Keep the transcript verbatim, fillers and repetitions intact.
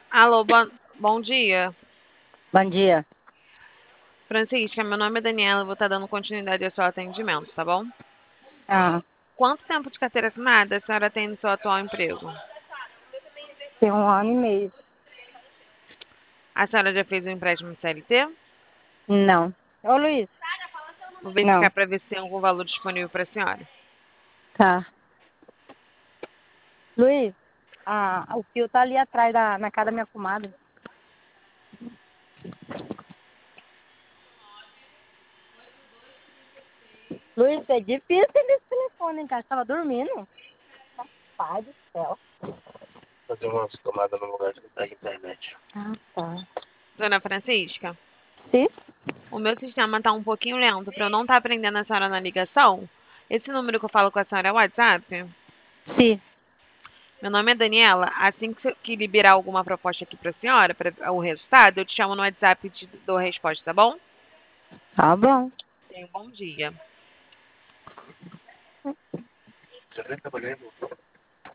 Alô, bom, bom dia. Bom dia. Francisca, meu nome é Daniela, eu vou estar dando continuidade ao seu atendimento, tá bom? Ah, Quanto tempo de carteira assinada a senhora tem no seu atual emprego? tem um ano e meio. A senhora já fez um empréstimo C L T? Não. Ô, Luiz. Vou Não. verificar para ver se tem algum valor disponível para a senhora. Tá. Luiz, ah, o fio tá ali atrás da, na casa da minha comadre. Luiz, é difícil esse telefone, hein, cara? Você tava dormindo? Pai do céu. Fazer umas tomadas no lugar que pega internet. Ah, tá. Dona Francisca, Sim? o meu sistema está um pouquinho lento para eu não estar aprendendo a senhora na ligação. Esse número que eu falo com a senhora é o WhatsApp? Sim. Meu nome é Daniela. Assim que, se- que liberar alguma proposta aqui para a senhora, para o resultado, eu te chamo no WhatsApp e te dou a resposta, tá bom? Tá bom. Tenha um bom dia. Você vem trabalhando?